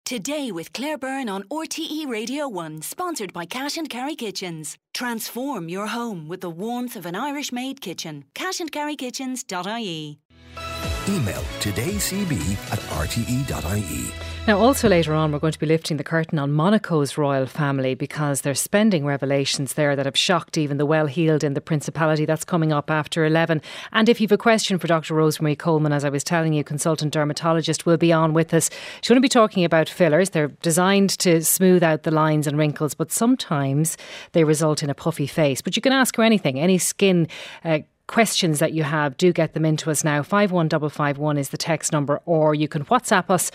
Today with Claire Byrne on RTE Radio 1, sponsored by Cash and Carry Kitchens. Transform your home with the warmth of an Irish-made kitchen. cashandcarrykitchens.ie. Email todayscb@rte.ie. Now, also later on, we're going to be lifting the curtain on Monaco's royal family because there's spending revelations there that have shocked even the well-heeled in the Principality. That's coming up after 11. And if you've a question for Dr. Rosemary Coleman, as I was telling you, consultant dermatologist, will be on with us. She's going to be talking about fillers. They're designed to smooth out the lines and wrinkles, but sometimes they result in a puffy face. But you can ask her anything, any skin questions that you have, do get them into us now. 51551 is the text number, or you can WhatsApp us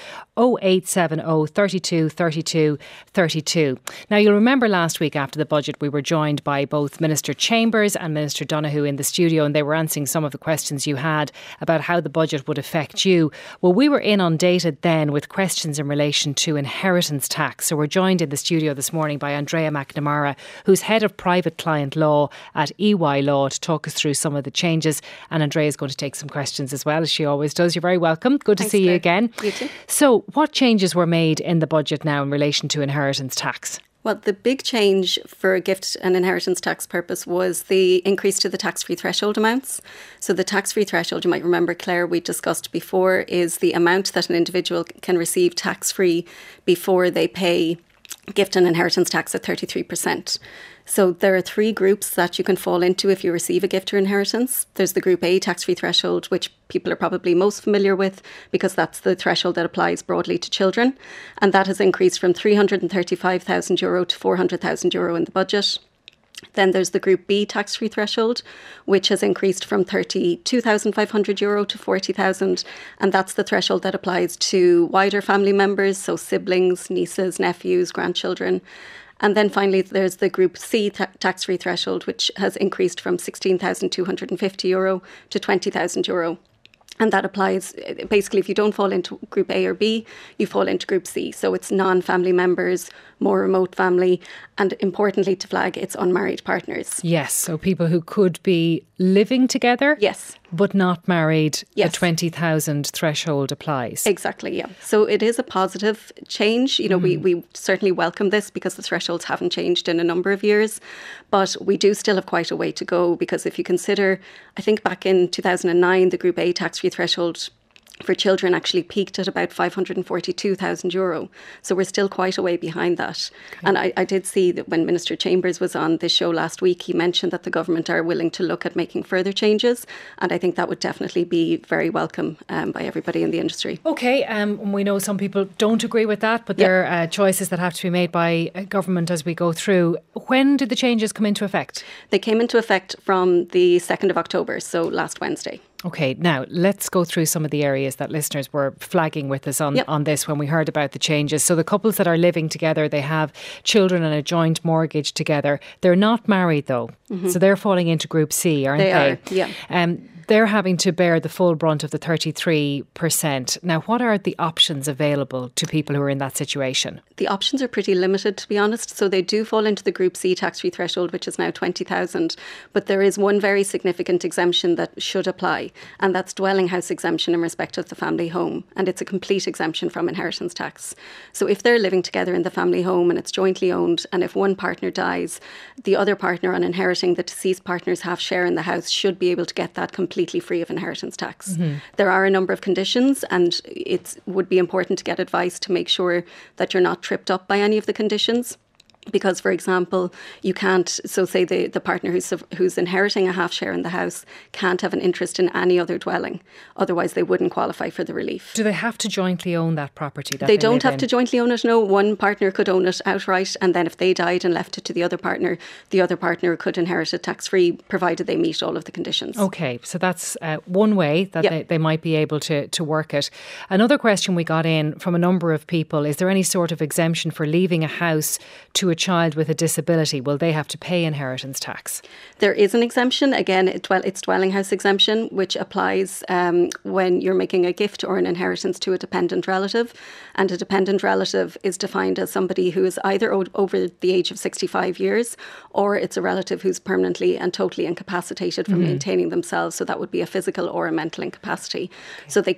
0870 32 32 32. Now, you'll remember last week after the budget we were joined by both Minister Chambers and Minister Donoghue in the studio, and they were answering some of the questions you had about how the budget would affect you. Well, we were inundated then with questions in relation to inheritance tax, so we're joined in the studio this morning by Andrea McNamara, who's Head of Private Client Law at EY Law, to talk us through some of the changes. And Andrea is going to take some questions as well, as she always does. You're very welcome. Good to see you again. You too. So what changes were made in the budget now in relation to inheritance tax? Well, the big change for gift and inheritance tax purpose was the increase to the tax-free threshold amounts. So the tax-free threshold, you might remember, Claire, we discussed before, is the amount that an individual can receive tax-free before they pay gift and inheritance tax at 33%. So there are three groups that you can fall into if you receive a gift or inheritance. There's the Group A tax-free threshold, which people are probably most familiar with because that's the threshold that applies broadly to children. And that has increased from €335,000 to €400,000 in the budget. Then there's the Group B tax-free threshold, which has increased from €32,500 to €40,000. And that's the threshold that applies to wider family members, so siblings, nieces, nephews, grandchildren. And then finally, there's the Group C tax-free threshold, which has increased from €16,250 to €20,000. And that applies, basically, if you don't fall into Group A or B, you fall into Group C. So it's non-family members, more remote family, and importantly to flag, it's unmarried partners. Yes, so people who could be living together, yes, but not married, yes. The 20,000 threshold applies. Exactly, yeah. So it is a positive change. You know, we certainly welcome this because the thresholds haven't changed in a number of years, but we do still have quite a way to go because if you consider, I think back in 2009, the Group A tax-free threshold for children actually peaked at about €542,000. So we're still quite a way behind that. Okay. And I did see that when Minister Chambers was on this show last week, he mentioned that the government are willing to look at making further changes. And I think that would definitely be very welcome by everybody in the industry. Okay, we know some people don't agree with that, but there are choices that have to be made by government as we go through. When did the changes come into effect? They came into effect from the 2nd of October, so last Wednesday. Okay, now let's go through some of the areas that listeners were flagging with us on this when we heard about the changes. So the couples that are living together, they have children and a joint mortgage together. They're not married though, so they're falling into Group C, aren't they? They are, yeah. They're having to bear the full brunt of the 33%. Now, what are the options available to people who are in that situation? The options are pretty limited, to be honest. So they do fall into the Group C tax-free threshold, which is now 20,000. But there is one very significant exemption that should apply, and that's dwelling house exemption in respect of the family home. And it's a complete exemption from inheritance tax. So if they're living together in the family home and it's jointly owned, and if one partner dies, the other partner, on inheriting the deceased partner's half share in the house, should be able to get that completely free of inheritance tax. There are a number of conditions, and it would be important to get advice to make sure that you're not tripped up by any of the conditions. Because, for example, you can't, so say the partner who's inheriting a half share in the house can't have an interest in any other dwelling. Otherwise, they wouldn't qualify for the relief. Do they have to jointly own that property? They don't have to jointly own it, no. One partner could own it outright, and then if they died and left it to the other partner could inherit it tax-free, provided they meet all of the conditions. Okay, so that's one way that they might be able to work it. Another question we got in from a number of people, is there any sort of exemption for leaving a house to a child with a disability? Will they have to pay inheritance tax? There is an exemption. Again, it's dwelling house exemption, which applies when you're making a gift or an inheritance to a dependent relative. And a dependent relative is defined as somebody who is either over the age of 65 years, or it's a relative who's permanently and totally incapacitated from maintaining themselves. So that would be a physical or a mental incapacity. Okay. So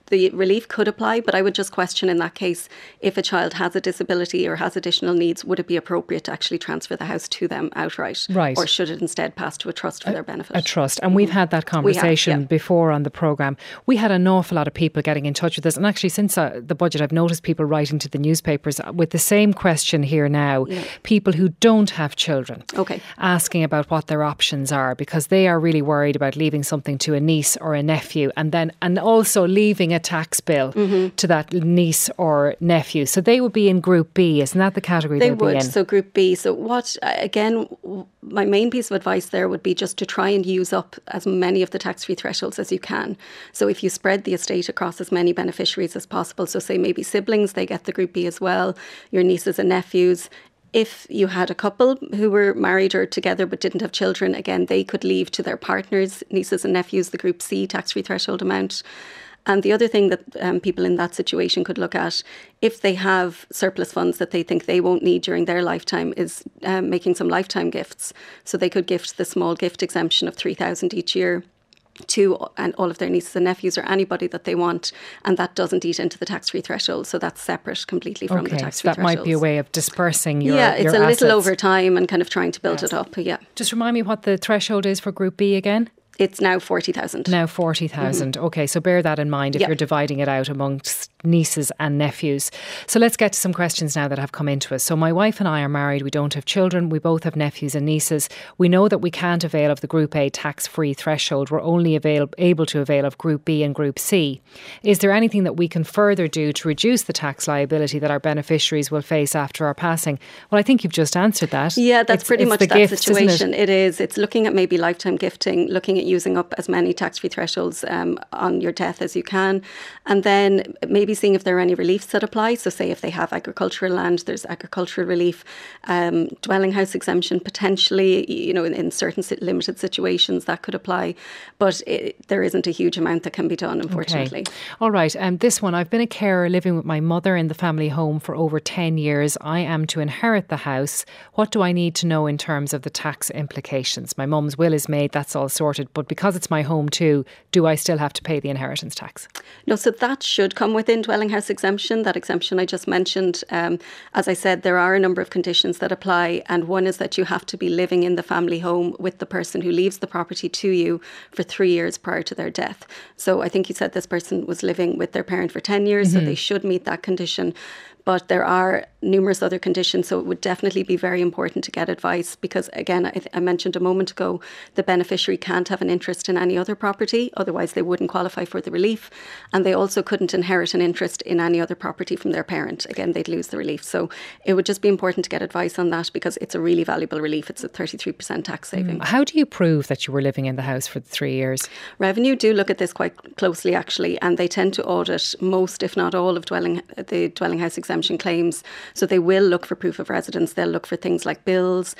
the relief could apply, but I would just question in that case, if a child has a disability or has additional needs, would it be appropriate to actually transfer the house to them outright? Right. Or should it instead pass to a trust for their benefit? A trust. And we've had that conversation before on the programme. We had an awful lot of people getting in touch with us. And actually, since the budget, I've noticed people writing to the newspapers with the same question here now. Yeah. People who don't have children asking about what their options are, because they are really worried about leaving something to a niece or a nephew and also leaving a tax bill to that niece or nephew. So they would be in Group B. Isn't that the category they would be in? So Group B. So what, again, my main piece of advice there would be just to try and use up as many of the tax-free thresholds as you can. So if you spread the estate across as many beneficiaries as possible, so say maybe siblings, they get the Group B as well, your nieces and nephews. If you had a couple who were married or together but didn't have children, again, they could leave to their partners, nieces and nephews, the Group C tax-free threshold amount. And the other thing that people in that situation could look at, if they have surplus funds that they think they won't need during their lifetime, is making some lifetime gifts. So they could gift the small gift exemption of $3,000 each year to all of their nieces and nephews or anybody that they want, and that doesn't eat into the tax-free threshold, so that's separate completely from the tax-free threshold. So that might be a way of dispersing your it's your a assets. little over time and kind of trying to build it up. Just remind me what the threshold is for Group B again. It's now 40,000. Now 40,000. Okay, so bear that in mind if you're dividing it out amongst nieces and nephews. So let's get to some questions now that have come into us. So my wife and I are married. We don't have children. We both have nephews and nieces. We know that we can't avail of the Group A tax-free threshold. We're only able to avail of Group B and Group C. Is there anything that we can further do to reduce the tax liability that our beneficiaries will face after our passing? Well, I think you've just answered that. Yeah, that's pretty much the that gifts, situation. It is. It's looking at maybe lifetime gifting, looking at using up as many tax-free thresholds on your death as you can, and then maybe seeing if there are any reliefs that apply. So say if they have agricultural land, there's agricultural relief, dwelling house exemption potentially, in certain limited situations that could apply, but there isn't a huge amount that can be done, unfortunately. Okay. All right, this one, I've been a carer living with my mother in the family home for over 10 years. I am to inherit the house. What do I need to know in terms of the tax implications? My mum's will is made, that's all sorted, but because it's my home too, do I still have to pay the inheritance tax? No, so that should come within dwelling house exemption, that exemption I just mentioned. As I said, there are a number of conditions that apply, and one is that you have to be living in the family home with the person who leaves the property to you for 3 years prior to their death. So I think you said this person was living with their parent for 10 years, so they should meet that condition. But there are numerous other conditions, so it would definitely be very important to get advice because, again, I mentioned a moment ago, the beneficiary can't have an interest in any other property, otherwise they wouldn't qualify for the relief, and they also couldn't inherit an interest in any other property from their parent. Again, they'd lose the relief. So it would just be important to get advice on that because it's a really valuable relief. It's a 33% tax saving. How do you prove that you were living in the house for the 3 years? Revenue do look at this quite closely, actually, and they tend to audit most, if not all, of the dwelling house exemption claims. So they will look for proof of residence. They'll look for things like bills,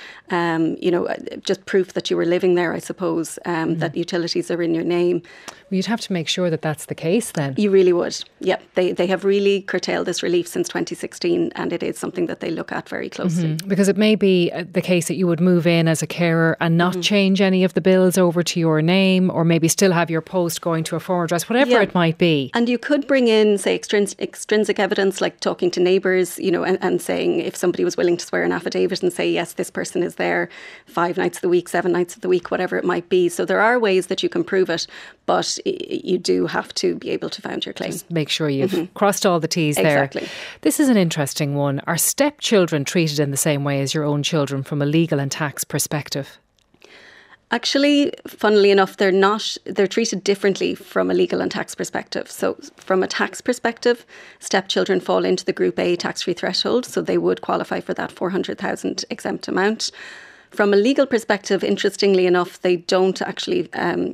just proof that you were living there, I suppose, that utilities are in your name. Well, you'd have to make sure that that's the case then. You really would. Yeah, they have really curtailed this relief since 2016 and it is something that they look at very closely. Because it may be the case that you would move in as a carer and not change any of the bills over to your name, or maybe still have your post going to a former address, whatever it might be. And you could bring in, say, extrinsic evidence like talking to neighbours, and saying if somebody was willing to swear an affidavit and say, yes, this person is there 5 nights of the week, 7 nights of the week, whatever it might be. So there are ways that you can prove it, but you do have to be able to found your claim. Just make sure you've crossed all the T's there. Exactly. This is an interesting one. Are stepchildren treated in the same way as your own children from a legal and tax perspective? Actually, funnily enough, they're not. They're treated differently from a legal and tax perspective. So from a tax perspective, stepchildren fall into the Group A tax-free threshold, so they would qualify for that 400,000 exempt amount. From a legal perspective, interestingly enough, they don't actually...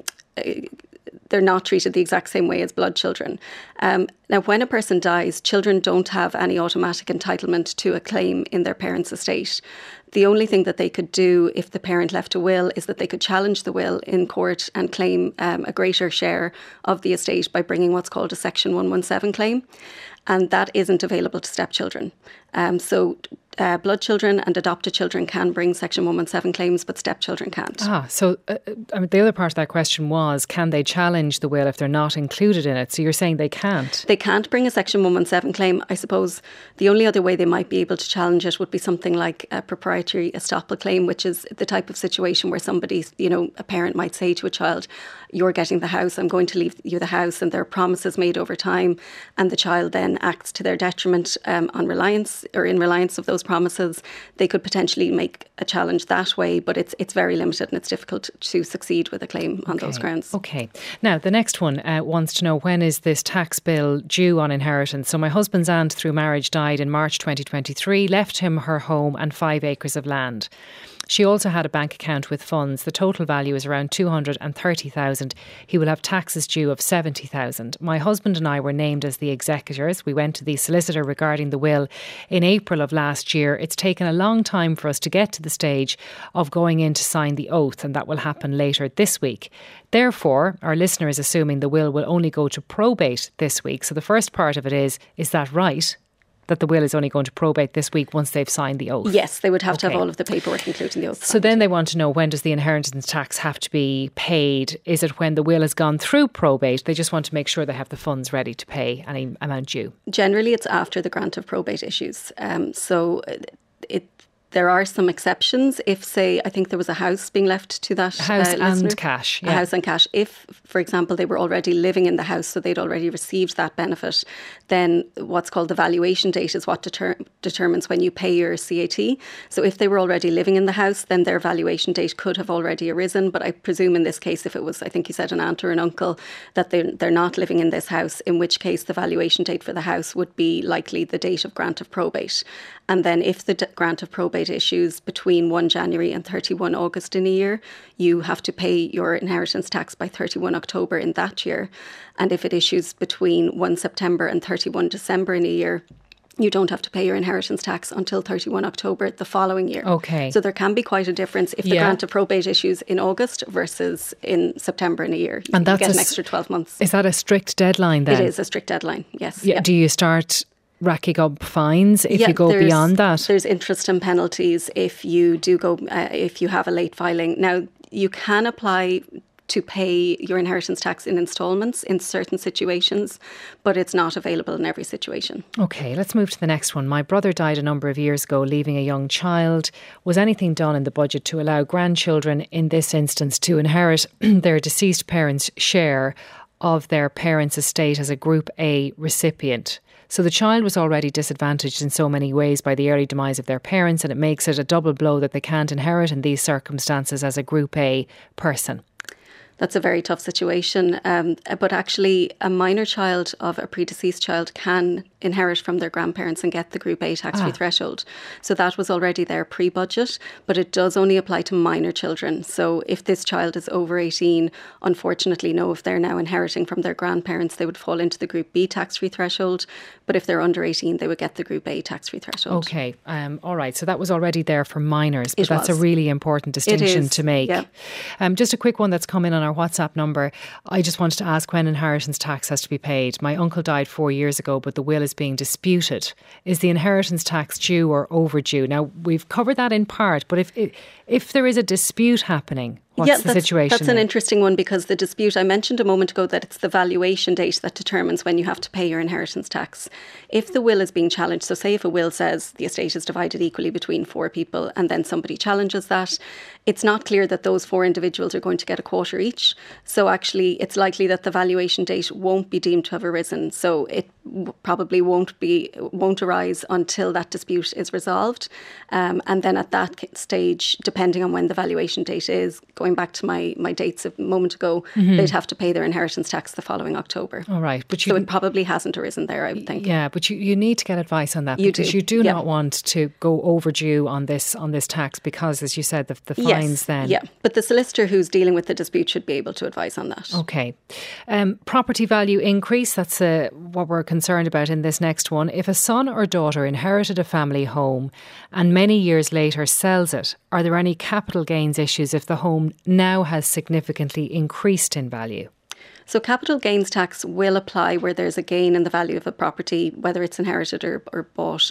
they're not treated the exact same way as blood children. Now, when a person dies, children don't have any automatic entitlement to a claim in their parents' estate. The only thing that they could do if the parent left a will is that they could challenge the will in court and claim a greater share of the estate by bringing what's called a Section 117 claim. And that isn't available to stepchildren. So blood children and adopted children can bring Section 117 claims, but stepchildren can't. So the other part of that question was, can they challenge the will if they're not included in it? So you're saying they can't? They can't bring a Section 117 claim. I suppose the only other way they might be able to challenge it would be something like a proprietary estoppel claim, which is the type of situation where somebody, a parent might say to a child, you're getting the house, I'm going to leave you the house, and there are promises made over time, and the child then acts to their detriment in reliance of those promises. They could potentially make a challenge that way, but it's very limited and it's difficult to succeed with a claim on those grounds. Okay. Now, the next one wants to know, when is this tax bill due on inheritance? So my husband's aunt through marriage died in March 2023, left him her home and 5 acres of land. She also had a bank account with funds. The total value is around 230,000. He will have taxes due of 70,000. My husband and I were named as the executors. We went to the solicitor regarding the will in April of last year. It's taken a long time for us to get to the stage of going in to sign the oath, and that will happen later this week. Therefore, our listener is assuming the will only go to probate this week. So the first part of it is that right? That the will is only going to probate this week once they've signed the oath? Yes, they would have to have all of the paperwork, including the oath. So then they want to know, when does the inheritance tax have to be paid? Is it when the will has gone through probate? They just want to make sure they have the funds ready to pay any amount due. Generally, it's after the grant of probate issues. There are some exceptions. If, say, I think there was a house being left to that house listener, and cash. A house and cash. If, for example, they were already living in the house, so they'd already received that benefit, then what's called the valuation date is what determines when you pay your CAT. So if they were already living in the house, then their valuation date could have already arisen. But I presume in this case, if it was, I think you said an aunt or an uncle, that they're not living in this house, in which case the valuation date for the house would be likely the date of grant of probate. And then if the grant of probate issues between 1 January and 31 August in a year, you have to pay your inheritance tax by 31 October in that year. And if it issues between 1 September and 31 December in a year, you don't have to pay your inheritance tax until 31 October the following year. Okay. So there can be quite a difference if the grant of probate issues in August versus in September in a year. And that's you get an extra 12 months. Is that a strict deadline then? It is a strict deadline, yes. Yeah. Do you start racking up fines if you go beyond that? There's interest and penalties if you do go, if you have a late filing. Now, you can apply to pay your inheritance tax in instalments in certain situations, but it's not available in every situation. Okay, let's move to the next one. My brother died a number of years ago, leaving a young child. Was anything done in the budget to allow grandchildren, in this instance, to inherit their deceased parents' share of their parents' estate as a Group A recipient? So the child was already disadvantaged in so many ways by the early demise of their parents, and it makes it a double blow that they can't inherit in these circumstances as a Group A person. That's a very tough situation. But actually, a minor child of a predeceased child can inherit from their grandparents and get the Group A tax-free threshold. So that was already there pre-budget, but it does only apply to minor children. So if this child is over 18, unfortunately, no, if they're now inheriting from their grandparents, they would fall into the Group B tax-free threshold. But if they're under 18, they would get the Group A tax-free threshold. Okay. All right. So that was already there for minors, but that's a really important distinction to make. Yeah. Just a quick one that's come in on our WhatsApp number. I just wanted to ask when inheritance tax has to be paid. My uncle died 4 years ago, but the will is being disputed. Is the inheritance tax due or overdue? Now, we've covered that in part, but if there is a dispute happening, what's the situation? That's an interesting one, because the dispute, I mentioned a moment ago that it's the valuation date that determines when you have to pay your inheritance tax. If the will is being challenged, so say if a will says the estate is divided equally between 4 people and then somebody challenges that, it's not clear that those 4 individuals are going to get a quarter each. So actually it's likely that the valuation date won't be deemed to have arisen. So it probably won't arise until that dispute is resolved. And then at that stage, depending on when the valuation date is, going back to my dates a moment ago, they'd have to pay their inheritance tax the following October. All right. So it probably hasn't arisen there, I would think. Yeah, but you need to get advice on that, because you do not want to go overdue on this tax, because, as you said, the fines then. Yeah, but the solicitor who's dealing with the dispute should be able to advise on that. Okay. Property value increase, that's what we're concerned about in this next one. If a son or daughter inherited a family home and many years later sells it, are there any capital gains issues if the home now has significantly increased in value? So capital gains tax will apply where there's a gain in the value of a property, whether it's inherited or bought.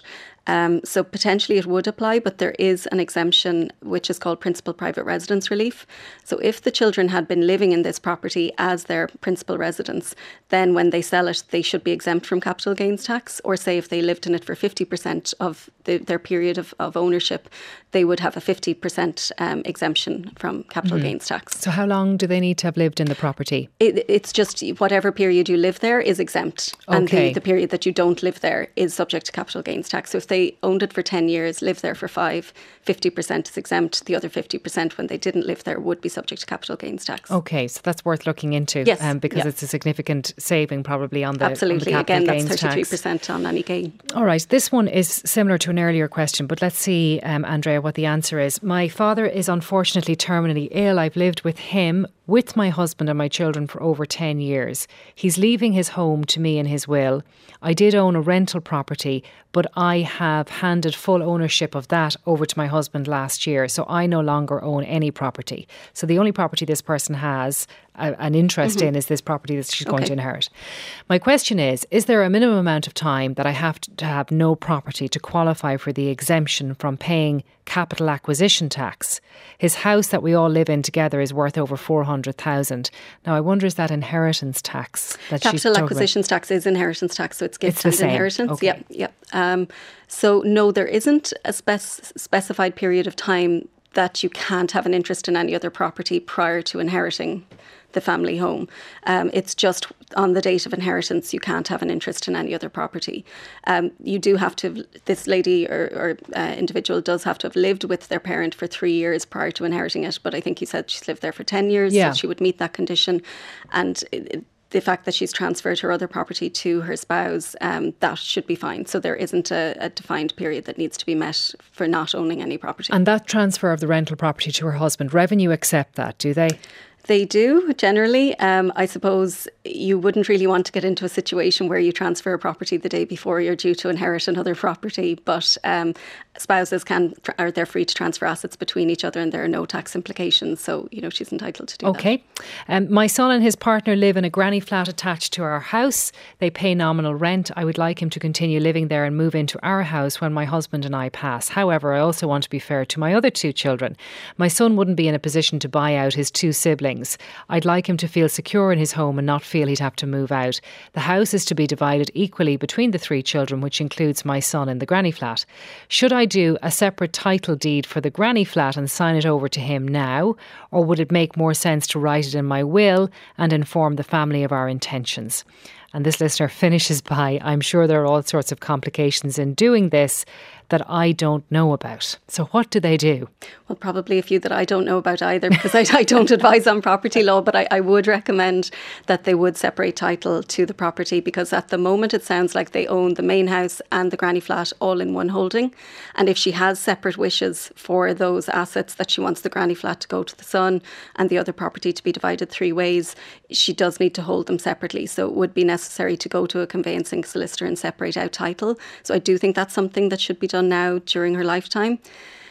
So potentially it would apply, but there is an exemption which is called principal private residence relief. So if the children had been living in this property as their principal residence, then when they sell it, they should be exempt from capital gains tax. Or say if they lived in it for 50% of their period of ownership, they would have a 50% exemption from capital gains tax. So how long do they need to have lived in the property? It's just whatever period you live there is exempt. Okay. And the period that you don't live there is subject to capital gains tax. So if they owned it for 10 years, lived there for 5, 50% is exempt. The other 50% when they didn't live there would be subject to capital gains tax. Okay, so that's worth looking into. Yes, because it's a significant saving probably on the Absolutely. On the capital Again, gains that's 33% tax. on any gain. All right, this one is similar to an earlier question, but let's see, Andrea, what the answer is. My father is unfortunately terminally ill. I've lived with him, with my husband and my children for over 10 years. He's leaving his home to me in his will. I did own a rental property, but I have handed full ownership of that over to my husband last year, so I no longer own any property. So the only property this person has an interest in is this property that she's going to inherit. My question is there a minimum amount of time that I have to have no property to qualify for the exemption from paying capital acquisition tax? His house that we all live in together is worth over 400,000. Now, I wonder, is that inheritance tax that she's Capital talking acquisitions tax is inheritance tax, so it's gifts the and same. inheritance. Okay. Yep. So no, there isn't a specified period of time that you can't have an interest in any other property prior to inheriting the family home. It's just on the date of inheritance, you can't have an interest in any other property. You do have to, this lady or individual does have to have lived with their parent for 3 years prior to inheriting it. But I think you said she's lived there for 10 years, so she would meet that condition. And the fact that she's transferred her other property to her spouse, that should be fine. So there isn't a defined period that needs to be met for not owning any property. And that transfer of the rental property to her husband, Revenue accept that, do they? They do, generally. I suppose you wouldn't really want to get into a situation where you transfer a property the day before you're due to inherit another property, but spouses they're free to transfer assets between each other and there are no tax implications, so she's entitled to do that. Okay. My son and his partner live in a granny flat attached to our house. They pay nominal rent. I would like him to continue living there and move into our house when my husband and I pass. However, I also want to be fair to my other 2 children. My son wouldn't be in a position to buy out his 2 siblings. I'd like him to feel secure in his home and not feel he'd have to move out. The house is to be divided equally between the 3 children, which includes my son in the granny flat. Should I do a separate title deed for the granny flat and sign it over to him now, or would it make more sense to write it in my will and inform the family of our intentions? And this listener finishes by, I'm sure there are all sorts of complications in doing this that I don't know about. So what do they do? Well, probably a few that I don't know about either, because I don't advise on property law, but I would recommend that they would separate title to the property, because at the moment it sounds like they own the main house and the granny flat all in one holding. And if she has separate wishes for those assets, that she wants the granny flat to go to the son and the other property to be divided 3 ways, she does need to hold them separately. So it would be necessary to go to a conveyancing solicitor and separate out title. So I do think that's something that should be done now during her lifetime.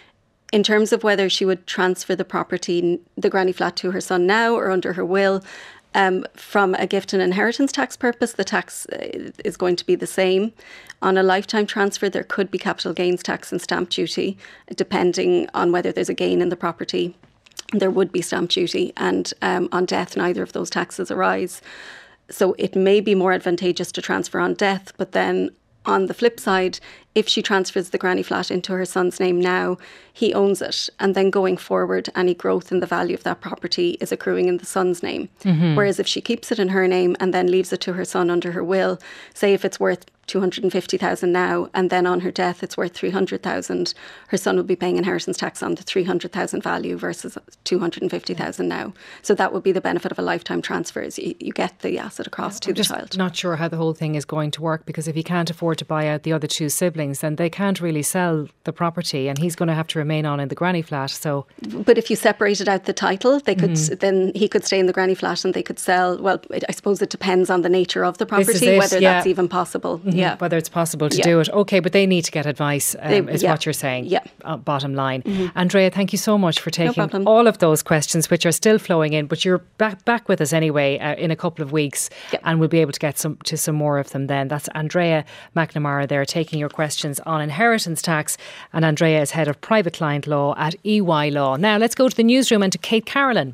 In terms of whether she would transfer the property, the granny flat, to her son now or under her will, from a gift and inheritance tax purpose, the tax is going to be the same. On a lifetime transfer, there could be capital gains tax and stamp duty, depending on whether there's a gain in the property. There would be stamp duty, and on death, neither of those taxes arise. So it may be more advantageous to transfer on death, but then on the flip side, if she transfers the granny flat into her son's name now, he owns it. And then going forward, any growth in the value of that property is accruing in the son's name. Mm-hmm. Whereas if she keeps it in her name and then leaves it to her son under her will, say if it's worth 250,000 now and then on her death it's worth 300,000, her son will be paying inheritance tax on the 300,000 value versus 250,000 now. So that would be the benefit of a lifetime transfer, is you get the asset across to the child. I'm not sure how the whole thing is going to work, because if he can't afford to buy out the other 2 siblings, then they can't really sell the property and he's going to have to remain on in the granny flat. So, but if you separated out the title, they could then he could stay in the granny flat and they could sell. Well, I suppose it depends on the nature of the property, whether that's even possible. Mm-hmm. Yeah, whether it's possible to do it. Okay, but they need to get advice, is what you're saying. Yeah. Bottom line. Mm-hmm. Andrea, thank you so much for taking all of those questions, which are still flowing in, but you're back with us anyway in a couple of weeks, and we'll be able to get to some more of them then. That's Andrea McNamara there taking your questions. questions on inheritance tax. And Andrea is head of private client law at EY Law. Now let's go to the newsroom and to Kate Carolyn.